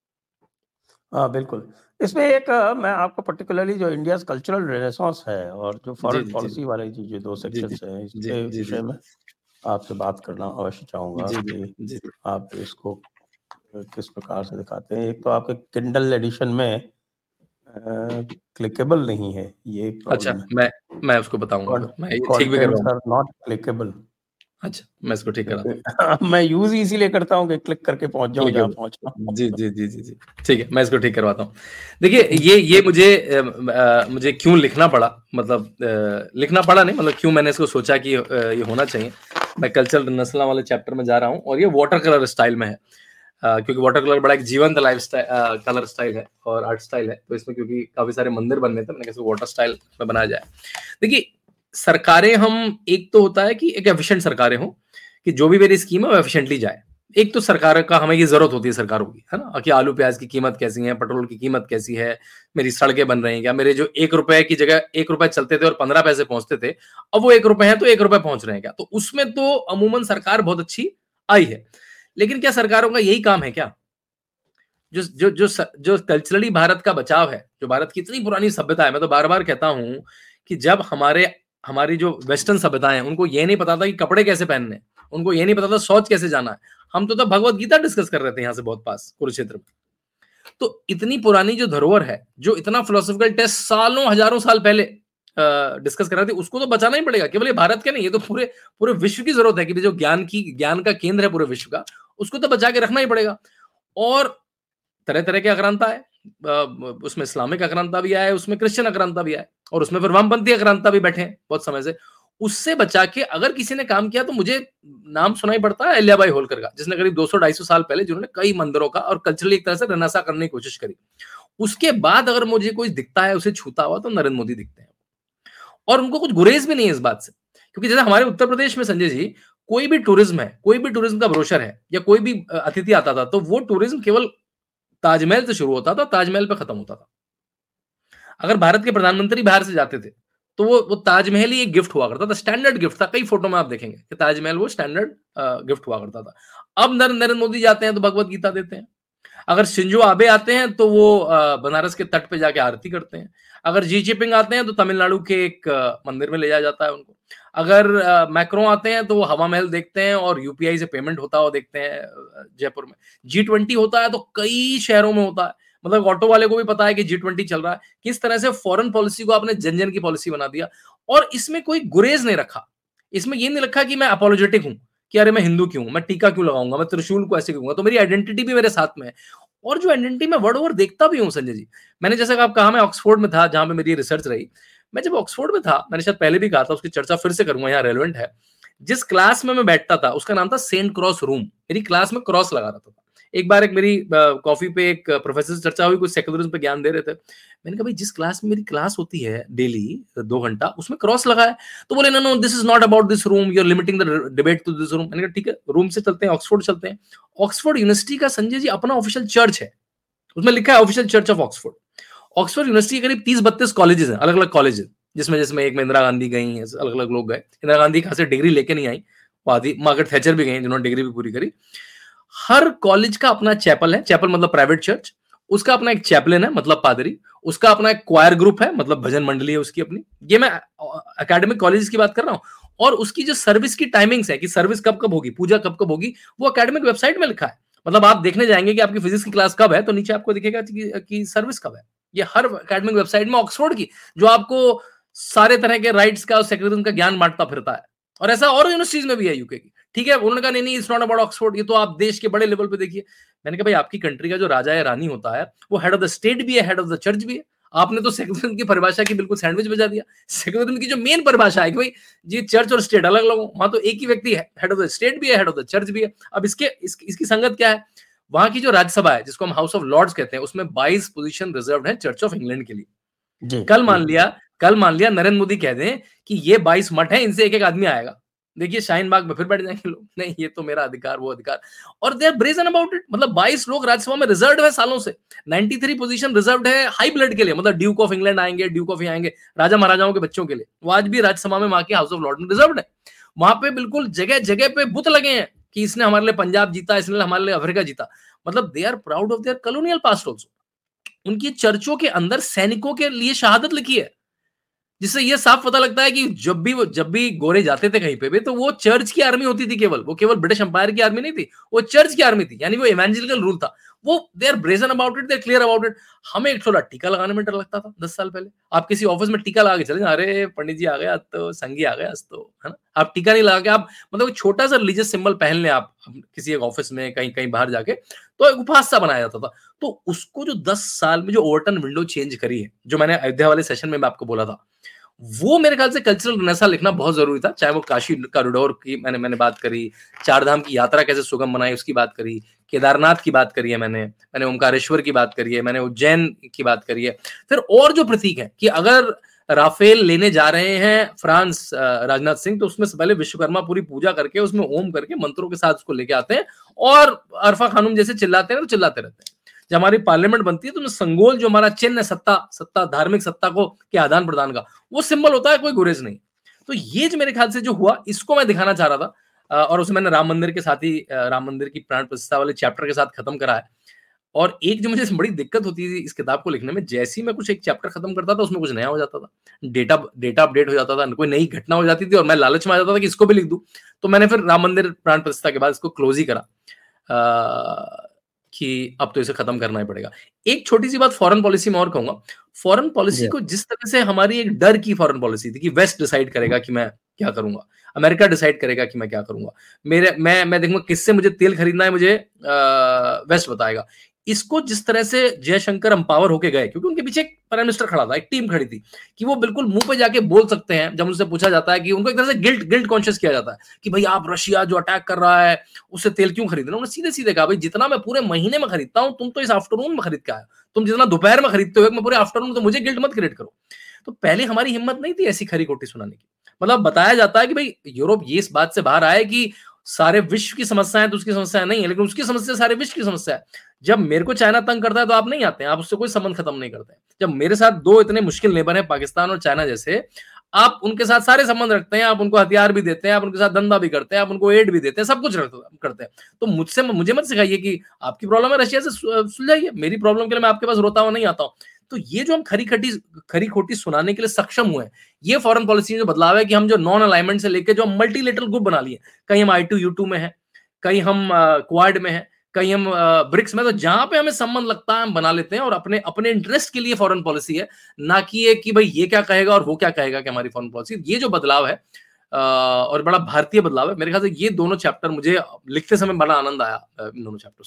हाँ बिल्कुल, इसमें एक मैं आपको पर्टिकुलरली जो इंडिया कल्चरल रेनेसांस है और जो फॉरेन पॉलिसी वाले जो दो सेक्शंस हैं इसके विषय में आपसे बात करना अवश्य चाहूंगा कि आप इसको किस प्रकार से दिखाते हैं। एक तो आपके किंडल एडिशन में क्लिकेबल नहीं है ये प्रॉब्लम है। मैं मैं उसको बताऊंगा, मैं ये ठीक भी करवाऊंगा। Not clickable. अच्छा मैं इसको ठीक करा मैं यूज इसीलिए करता हूँ कि क्लिक करके पहुंच जाऊं जहां पहुंचना। जी जी जी जी जी ठीक है, मैं इसको ठीक करवाता हूँ। देखिए ये ये मुझे आ, आ, मुझे क्यों लिखना पड़ा, मतलब आ, लिखना पड़ा नहीं, मतलब क्यों मैंने इसको सोचा कि आ, ये होना चाहिए। मैं कल्चरल नस्ल वाले चैप्टर में जा रहा हूँ और ये वाटर कलर स्टाइल में है, आ, क्योंकि वाटर कलर बड़ा एक जीवंत लाइफ स्टाइल कलर स्टाइल है और आर्ट स्टाइल है, तो इसमें क्योंकि काफी सारे मंदिर बनने थे, मैंने कहा वाटर स्टाइल में बनाया जाए। देखिए सरकारें हम, एक तो होता है कि एक एफिशिएंट सरकारें हों कि जो भी मेरी स्कीम है वो एफिशिएंटली जाए। एक तो सरकार का हमें ये जरूरत होती है सरकारों की, है ना, कि आलू प्याज की कीमत कैसी है, पेट्रोल की कीमत कैसी है, मेरी सड़कें बन रही हैं क्या, मेरे जो एक रुपए की जगह एक रुपए चलते थे और पंद्रह पैसे पहुंचते थे अब वो एक रुपए हैं तो एक रुपए पहुंच रहे हैं क्या। तो उसमें तो अमूमन सरकार बहुत अच्छी आई है, लेकिन क्या सरकारों का यही काम है क्या? जो जो जो जो कल्चरली भारत का बचाव है, जो भारत की इतनी पुरानी सभ्यता है, मैं तो बार बार कहता हूं कि जब हमारे हमारी जो वेस्टर्न सभ्यताएं हैं उनको ये नहीं पता था कि कपड़े कैसे पहनने, उनको ये नहीं पता था शौच कैसे जाना है, हम तो तब भगवत गीता डिस्कस कर रहे थे यहाँ से बहुत पास कुरुक्षेत्र में। तो इतनी पुरानी जो धरोहर है, जो इतना फिलोसॉफिकल टेस्ट सालों हजारों साल पहले डिस्कस कर रहे थे, उसको तो बचाना ही पड़ेगा। केवल ये भारत के नहीं, ये तो पूरे पूरे विश्व की जरूरत है कि जो ज्ञान की ज्ञान का केंद्र है पूरे विश्व का, उसको तो बचा के रखना ही पड़ेगा। और तरह तरह के अक्रांता है, उसमें इस्लामिक अक्रांता भी आया है, उसमें क्रिश्चियन अक्रांता भी आया है, और उसमें फिर वामपंथी अक्रांता भी बैठे हैं बहुत समय से। उससे बचा के अगर किसी ने काम किया तो मुझे नाम सुनाई पड़ता है अहिल्याबाई होलकर का, जिसने करीब दो सौ ढाई सौ साल पहले जिन्होंने कई मंदिरों का और कल्चरली एक तरह से रेनेसा करने की कोशिश करी। उसके बाद अगर मुझे कोई दिखता है उसे छूता हुआ तो नरेंद्र मोदी दिखते हैं, और उनको कुछ गुरेज भी नहीं है इस बात से। क्योंकि जैसे हमारे उत्तर प्रदेश में संजय जी, कोई भी टूरिज्म है, कोई भी टूरिज्म का ब्रोशर है या कोई भी अतिथि आता था तो वो टूरिज्म केवल ताजमहल से शुरू होता था, ताजमहल पे खत्म होता था। अगर भारत के प्रधानमंत्री बाहर से जाते थे तो वो वो ताजमहल ही एक गिफ्ट हुआ करता था, स्टैंडर्ड गिफ्ट था। कई फोटो में आप देखेंगे कि ताजमहल वो स्टैंडर्ड गिफ्ट हुआ करता था। अब नरेंद्र मोदी जाते हैं तो भगवत गीता देते हैं, अगर शिंजो आबे आते हैं तो वो बनारस के तट पे जाके आरती करते हैं, अगर जी चिपिंग आते हैं तो तमिलनाडु के एक मंदिर में ले जाया जाता है उनको, अगर मैक्रो आते हैं तो वो हवा महल देखते हैं और यूपीआई से पेमेंट होता हुआ देखते हैं जयपुर में। जी ट्वेंटी होता है तो कई शहरों में होता है, मतलब ऑटो वाले को भी पता है कि जी ट्वेंटी चल रहा है। किस तरह से फॉरेन पॉलिसी को आपने जन जन की पॉलिसी बना दिया, और इसमें कोई गुरेज नहीं रखा। इसमें ये नहीं रखा कि मैं अपोलोजेटिक हूं, कि अरे मैं हिंदू क्यों, मैं टीका क्यों लगाऊंगा, मैं त्रिशूल को ऐसे क्यों, तो मेरी आइडेंटिटी भी मेरे साथ में है। और जो आइडेंटिटी मैं वर्ड ओवर देखता भी हूं संजय जी, मैंने जैसे आप कहा मैं ऑक्सफोर्ड में था जहां पे मेरी रिसर्च रही। मैं जब ऑक्सफोर्ड में था, मैंने शायद पहले भी कहा था, उसकी चर्चा फिर से करूंगा, यहाँ रेलेवेंट है। जिस क्लास में मैं बैठता था उसका नाम था सेंट क्रॉस रूम। मेरी क्लास में क्रॉस लगा रहता था। एक बार एक मेरी कॉफी पे एक प्रोफेसर से चर्चा हुई, कुछ सेकुलरिज्म पे ज्ञान दे रहे थे। मैंने कहा भाई जिस क्लास में मेरी क्लास होती है डेली दो घंटा, उसमें क्रॉस लगा है। तो बोले no no this is not about this room, you are limiting the debate to this room. मैंने कहा ठीक है, रूम से चलते हैं, ऑक्सफोर्ड चलते हैं। ऑक्सफोर्ड यूनिवर्सिटी का संजय जी अपना ऑफिशियल चर्च है, उसमें लिखा है official Church of Oxford. Oxford University के करीब तीस बत्तीस कॉलेजेस हैं, अलग अलग कॉलेजेस, जिसमें जिसमें एक में इंदिरा गांधी गई, अलग अलग लोग गए। इंदिरा गांधी खास डिग्री लेके नहीं आई, आदि मार्गरेट थैचर भी गई जिन्होंने डिग्री भी पूरी करी। हर कॉलेज का अपना चैपल है, चैपल मतलब प्राइवेट चर्च, उसका अपना एक चैपलिन है मतलब पादरी, उसका अपना एक क्वायर ग्रुप है मतलब भजन मंडली है उसकी अपनी। ये मैं एकेडमिक कॉलेज की बात कर रहा हूं। और उसकी जो सर्विस की टाइमिंग्स है कि सर्विस कब कब होगी, पूजा कब कब होगी, वो एकेडमिक वेबसाइट में लिखा है। मतलब आप देखने जाएंगे कि आपकी फिजिक्स की क्लास कब है, तो नीचे आपको दिखेगा कि, कि सर्विस कब है। ये हर एकेडमिक वेबसाइट में ऑक्सफोर्ड की, जो आपको सारे तरह के राइट्स का और सेक्युलरिज्म का ज्ञान बांटता फिरता है। और ऐसा और यूनिवर्सिटीज में भी है यूके की। ठीक है, उन्होंने कहा नहीं नहीं इट्स नॉट अबाउट ऑक्सफोर्ड, ये तो आप देश के बड़े लेवल पे देखिए। मैंने कहा भाई आपकी कंट्री का जो राजा या रानी होता है वो हेड ऑफ द स्टेट भी है, हेड ऑफ द चर्च भी है। आपने तो सेक्युलरिज्म की परिभाषा की बिल्कुल सैंडविच बजा दिया। सेक्युलरिज्म की जो मेन परिभाषा है कि भाई जी चर्च और स्टेट अलग अलग हो, वहां तो एक ही व्यक्ति है, हेड ऑफ द स्टेट भी है, हेड ऑफ द चर्च भी है। अब इसके इस, इसकी संगत क्या है, वहां की जो राज्यसभा है जिसको हम हाउस ऑफ लॉर्ड्स कहते हैं, उसमें बाईस पोजीशन रिजर्व्ड है चर्च ऑफ इंग्लैंड के लिए। कल मान लिया कल मान लिया नरेंद्र मोदी कह दें कि ये बाईस मठ है, इनसे एक एक आदमी आएगा, देखिए शाहीन बाग में फिर बैठ जाएंगे लोग, नहीं ये तो मेरा अधिकार वो अधिकार। और they are brazen about it. मतलब बाईस लोग राज्यसभा में रिजर्व है सालों से। तिरानवे पोजीशन रिजर्व्ड है हाई ब्लड के लिए, मतलब ड्यूक ऑफ इंग्लैंड आएंगे, ड्यूक ऑफ आएंगे, राजा महाराजाओं के बच्चों के लिए। वो आज भी राज्यसभा में वहां की हाउस ऑफ लॉर्ड में रिजर्व्ड है। वहां पे बिल्कुल जगह जगह पे बुत लगे हैं कि इसने हमारे लिए पंजाब जीता, इसने हमारे लिए अफ्रीका जीता। मतलब they are proud of their colonial past also. उनकी चर्चों के अंदर सैनिकों के लिए शहादत लिखी है, जिससे ये साफ पता लगता है कि जब भी वो जब भी गोरे जाते थे कहीं पे भी, तो वो चर्च की आर्मी होती थी केवल, वो केवल ब्रिटिश एम्पायर की आर्मी नहीं थी, वो चर्च की आर्मी थी, यानी वो इवेंजेलिकल रूल था। वो they are brazen about it, they are clear about it. हमें एक थोड़ा टीका लगाने में डर लगता था दस साल पहले। आप किसी ऑफिस में टीका लगा के चले, अरे पंडित जी आ गए आज तो, संगी आ गए आज तो, है ना। आप टीका नहीं लगा के आप मतलब एक छोटा सा रिलीजियस सिंबल पहन लें आप किसी एक ऑफिस में, कहीं कहीं बाहर जाके, तो एक उपहास सा बनाया जाता था। तो उसको जो दस साल में जो ओवरटर्न विंडो चेंज करी है, जो मैंने अयोध्या वाले सेशन में मैं आपको बोला था, वो मेरे ख्याल से कल्चरल रिनेसा लिखना बहुत जरूरी था। चाहे वो काशी कॉरिडोर की मैंने मैंने बात करी, चार धाम की यात्रा कैसे सुगम बनाई उसकी बात करी, केदारनाथ की बात करी है मैंने मैंने ओमकारेश्वर की बात करी है, मैंने उज्जैन की बात करी है। फिर और जो प्रतीक है कि अगर राफेल लेने जा रहे हैं फ्रांस राजनाथ सिंह, तो उसमें से पहले विश्वकर्मा पूरी पूजा करके उसमें ओम करके मंत्रों के साथ उसको लेके आते हैं, और अरफा खानुम जैसे चिल्लाते हैं तो चिल्लाते रहते हैं। जब हमारी पार्लियामेंट बनती है तो संगोल जो हमारा चिन्ह है सत्ता सत्ता धार्मिक सत्ता को के आदान प्रदान का, वो सिंबल होता है, कोई गुरेज नहीं। तो ये जो मेरे ख्याल से जो हुआ, इसको मैं दिखाना चाह रहा था, और उसे मैंने राम मंदिर के साथ ही राम मंदिर की प्राण प्रतिष्ठा वाले चैप्टर के साथ खत्म करा है। और एक जो मुझे बड़ी दिक्कत होती थी इस किताब को लिखने में, जैसे ही मैं कुछ एक चैप्टर खत्म करता था उसमें कुछ नया हो जाता था, डेटा डेटा अपडेट हो जाता था, कोई नई घटना हो जाती थी, और मैं लालच में आ जाता था कि इसको भी लिख दूं। तो मैंने फिर राम मंदिर प्राण प्रतिष्ठा के बाद इसको क्लोज ही करा कि अब तो इसे खत्म करना ही पड़ेगा। एक छोटी सी बात फॉरेन पॉलिसी में और कहूंगा। फॉरेन पॉलिसी को जिस तरह से हमारी एक डर की फॉरेन पॉलिसी थी कि वेस्ट डिसाइड करेगा कि मैं क्या करूंगा, अमेरिका डिसाइड करेगा कि मैं क्या करूंगा, मेरे मैं मैं देखूंगा किससे मुझे तेल खरीदना है, मुझे आ, वेस्ट बताएगा। इसको जिस तरह से जयशंकर एम्पावर होके गए, क्योंकि उनके पीछे एक प्राइम मिनिस्टर खड़ा था, एक टीम खड़ी थी, कि वो बिल्कुल मुंह पे जाके बोल सकते हैं। जब उनसे पूछा जाता है कि उनको एक तरह से गिल्ट गिल्ट कॉन्शियस किया जाता है कि भाई आप रशिया जो अटैक कर रहा है उससे तेल क्यों खरीद रहे हो, उन्होंने सीधे सीधे कहा भाई जितना मैं पूरे महीने में खरीदता हूं तुम तो इस आफ्टरनून में खरीद के आए, तुम जितना दोपहर में खरीदते हो मैं पूरे आफ्टरनून, तो मुझे गिल्ट मत क्रिएट करो। तो पहले हमारी हिम्मत नहीं थी ऐसी खरी खोटी सुनाने की। मतलब बताया जाता है कि भाई यूरोप ये इस बात से बाहर आए कि सारे विश्व की समस्या है तो उसकी समस्या नहीं है, लेकिन उसकी समस्या सारे विश्व की समस्या है। जब मेरे को चाइना तंग करता है तो आप नहीं आते हैं, आप उससे कोई संबंध खत्म नहीं करते। जब मेरे साथ दो इतने मुश्किल नेबर हैं पाकिस्तान और चाइना जैसे, आप उनके साथ सारे संबंध रखते हैं, आप उनको हथियार भी देते हैं, आप उनके साथ धंधा भी करते हैं, आप उनको एड भी देते हैं, सब कुछ करते हैं। तो मुझसे मुझे मत सिखाइए कि आपकी प्रॉब्लम है रशिया से सुलझाइए, मेरी प्रॉब्लम के लिए मैं आपके पास रोता हुआ नहीं आता हूं। तो ये जो हम खरी खटी खरी खोटी सुनाने के लिए सक्षम हुए हैं, ये फॉरेन पॉलिसी जो बदलाव है कि हम जो नॉन अलाइनमेंट से लेके जो मल्टीलेटरल ग्रुप बना लिए, कहीं हम आई टू यू टू में है, कहीं हम क्वाड में है, कहीं हम ब्रिक्स में, तो जहां पे हमें संबंध लगता है हम बना लेते हैं और अपने अपने इंटरेस्ट के लिए फॉरेन पॉलिसी है, ना कि ये कि भाई ये क्या कहेगा और वो क्या कहेगा कि हमारी फॉरेन पॉलिसी। ये जो बदलाव है और बड़ा भारतीय बदलाव है, मेरे ख्याल से ये दोनों चैप्टर मुझे लिखते समय बड़ा आनंद आया इन दोनों चैप्टर्स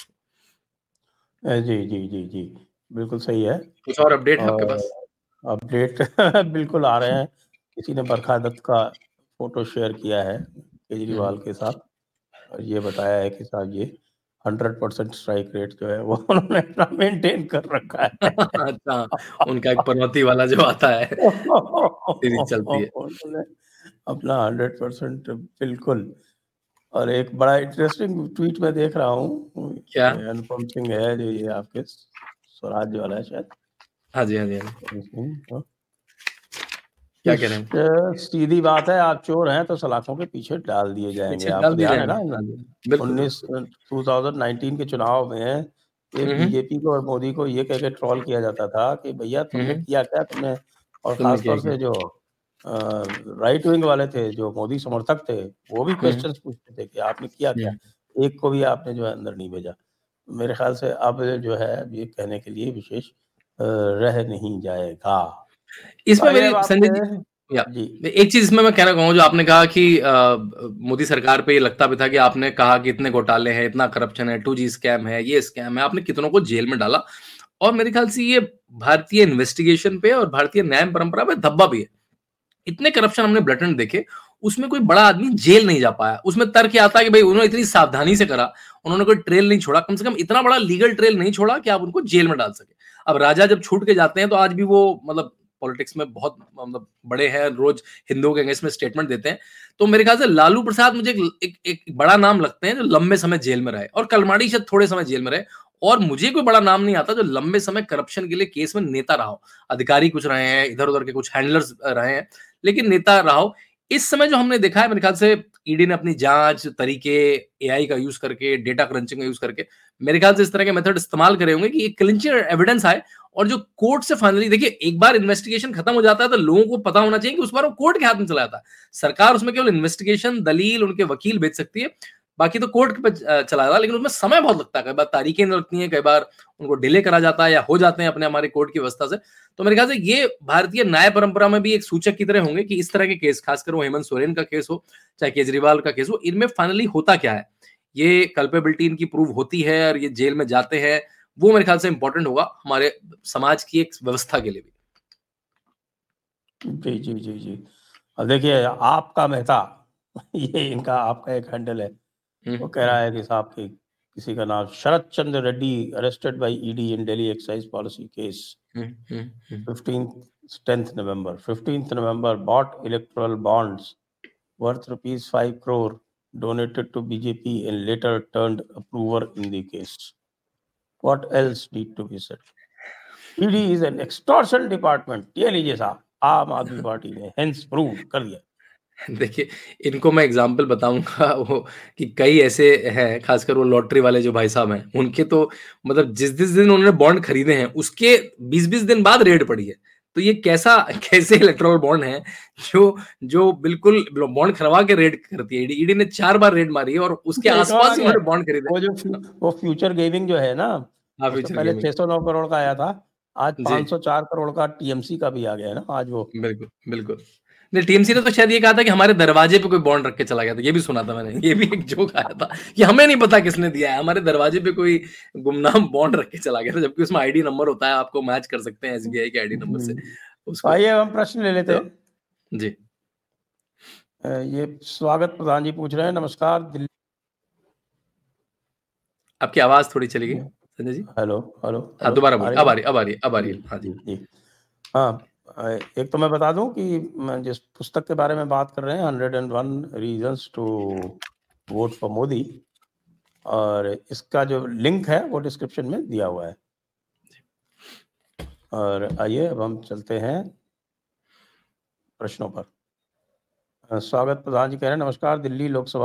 को। जी जी जी जी बिल्कुल सही है। कुछ और अपडेट है आपके पास? अपडेट बिल्कुल आ रहे हैं। किसी ने बरखा दत्त का फोटो शेयर किया है केजरीवाल के साथ और ये बताया है कि साहब ये हंड्रेड परसेंट स्ट्राइक रेट जो है वो उन्होंने अपना मेंटेन कर रखा है। अच्छा, उनका एक पनौती वाला जो आता है सीरीज चलती है, उन्होंने अपना हंड्रेड परसेंट बिल्कुल। और एक बड़ा इंटरेस्टिंग ट्वीट में देख रहा हूँ, क्या अनुपम सिंह है जो ये आपके स्वराज वाला है शायद। हाँ जी हाँ जी हाँ जी। क्या कह रहे हैं? सीधी बात है, आप चोर हैं तो सलाखों के पीछे डाल दिए जाएंगे। आपको ध्यान है ना उन्नीस टू थाउजेंड नाइनटीन के चुनाव में ये बीजेपी को और मोदी को ये कह के ट्रोल किया जाता था कि भैया तुमने किया क्या, तुमने और खासतौर से जो राइट विंग वाले थे, जो मोदी समर्थक थे, वो भी क्वेश्चंस पूछते थे कि आपने किया क्या, एक को भी आपने जो है अंदर नहीं भेजा। मेरे ख्याल से अब जो है ये कहने के लिए विशेष रह नहीं जाएगा। इसमें मेरी संजय जी, या, जी एक चीज इसमें मैं कहना कहूँगा, जो आपने कहा कि मोदी सरकार पे ये लगता भी था कि आपने कहा कि इतने घोटाले हैं, इतना करप्शन है, टू जी स्कैम है, ये स्कैम है, आपने कितनों को जेल में डाला, और मेरे ख्याल से ये भारतीय इन्वेस्टिगेशन पे और भारतीय न्याय परंपरा पे धब्बा भी है। इतने करप्शन हमने ब्लैटेंट देखे, उसमें कोई बड़ा आदमी जेल नहीं जा पाया। उसमें तर्क आता है कि भाई उन्होंने इतनी सावधानी से करा, उन्होंने कोई ट्रेल नहीं छोड़ा, कम से कम इतना बड़ा लीगल ट्रेल नहीं छोड़ा कि आप उनको जेल में डाल सके। अब राजा जब छूट के जाते हैं तो आज भी वो मतलब पॉलिटिक्स में बहुत मतलब बड़े हैं, रोज हिंदुओं के अगेंस्ट में स्टेटमेंट देते हैं। तो मेरे ख्याल से लालू प्रसाद मुझे एक, एक, एक बड़ा नाम लगते हैं जो लंबे समय जेल में रहे, और कलमाड़ी शायद थोड़े समय जेल में रहे, और मुझे कोई बड़ा नाम नहीं आता जो लंबे समय करप्शन के लिए केस में नेता रहा हो। अधिकारी कुछ रहे हैं, इधर उधर के कुछ हैंडलर्स रहे हैं, लेकिन नेता रहा हो। इस समय जो हमने देखा है, मेरे ख्याल से ईडी ने अपनी जांच तरीके, एआई का यूज करके, डेटा क्रंचिंग का यूज करके, मेरे ख्याल से इस तरह के मेथड इस्तेमाल करे होंगे कि एक क्लिंचिंग एविडेंस आए, और जो कोर्ट से फाइनली, देखिए एक बार इन्वेस्टिगेशन खत्म हो जाता है तो लोगों को पता होना चाहिए कि उस बार वो कोर्ट के हाथ में चला जाता है। सरकार उसमें केवल इन्वेस्टिगेशन, दलील, उनके वकील भेज सकती है, बाकी तो कोर्ट पे चला जाता है, लेकिन उसमें समय बहुत लगता है, कई बार तारीखें लगती हैं, कई बार उनको डिले करा जाता है या हो जाते हैं अपने हमारे कोर्ट की व्यवस्था से। तो मेरे ख्याल से ये भारतीय न्याय परंपरा में भी एक सूचक की तरह होंगे कि इस तरह के केस, खासकर वो हेमंत सोरेन का केस हो चाहे केजरीवाल का केस हो, इनमें फाइनली होता क्या है, ये कल्पेबिलिटी इनकी प्रूव होती है और ये जेल में जाते हैं, वो मेरे ख्याल से इंपॉर्टेंट होगा हमारे समाज की एक व्यवस्था के लिए भी। जी जी जी जी अब देखिए आपका मेहता ये इनका आपका एक हैंडल है, वो कह रहा है कि साहब की किसी का नाम Sharad Chandra Reddy arrested by ED in Delhi excise policy case fifteenth tenth November fifteenth November bought electoral bonds worth rupees five crore donated to B J P and later turned approver in the case. What else need to be said? E D is an extortion department. ये लीजिए साहब, आम आदमी party ने hence prove कर दिया। देखिए इनको मैं एग्जाम्पल बताऊंगा वो कि कई ऐसे हैं, खासकर वो लॉटरी वाले जो भाई साहब हैं, उनके तो मतलब जिस जिस दिन उन्होंने बॉन्ड खरीदे हैं उसके बीस बीस दिन बाद रेड पड़ी है। तो ये कैसा कैसे इलेक्ट्रल बॉन्ड है जो जो बिल्कुल बॉन्ड खरवा के रेड करती है। ईडी ईडी ने चार बार रेड मारी है और उसके आसपास उन्होंने बॉन्ड खरीदे। वो जो वो फ्यूचर गेमिंग जो है ना, पहले छह सौ नौ करोड़ का आया था, आज पाँच सौ चार करोड़ का टीएमसी का भी आ गया है ना आज वो। बिल्कुल बिल्कुल नहीं, टीएमसी ने तो शायद ये कहा था कि हमारे दरवाजे पे कोई बॉन्ड रख के चला गया था, ये भी सुना था मैंने, ये भी एक जोक आया था कि हमें नहीं पता किसने दिया है, हमारे दरवाजे पे कोई गुमनाम बॉन्ड रख के चला गया था, जबकि उसमें आईडी नंबर होता है, आपको मैच कर सकते हैं एसबीआई के आईडी नंबर से उसको। आइए हम प्रश्न ले लेते हैं। तो, जी ये स्वागत प्रधान जी पूछ रहे हैं, नमस्कार दिल्ली। आपकी आवाज थोड़ी चली गई संजय जी। हेलो हेलो हाँ दोबारा बोलिए, अब आ रही अब आ रही अब आ रही हाँ जी जी हाँ। एक तो मैं बता दूं कि मैं जिस पुस्तक के बारे में बात कर रहे हैं, hundred and one reasons to vote for Modi, और इसका जो लिंक है वो डिस्क्रिप्शन में दिया हुआ है। और आइए अब हम चलते हैं प्रश्नों पर। स्वागत प्रधान जी कह रहे हैं, नमस्कार दिल्ली लोकसभा